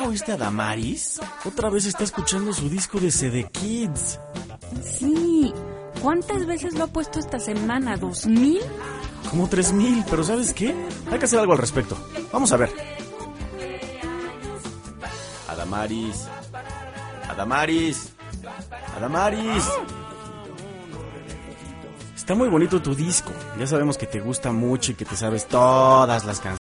oíste a Damaris? Otra vez está escuchando su disco de CD Kids. Sí. ¿Cuántas veces lo ha puesto esta semana? ¿2000? Como 3000, pero ¿sabes qué? Hay que hacer algo al respecto. Vamos a ver. Adamaris. Adamaris. Adamaris. Está muy bonito tu disco. Ya sabemos que te gusta mucho y que te sabes todas las canciones.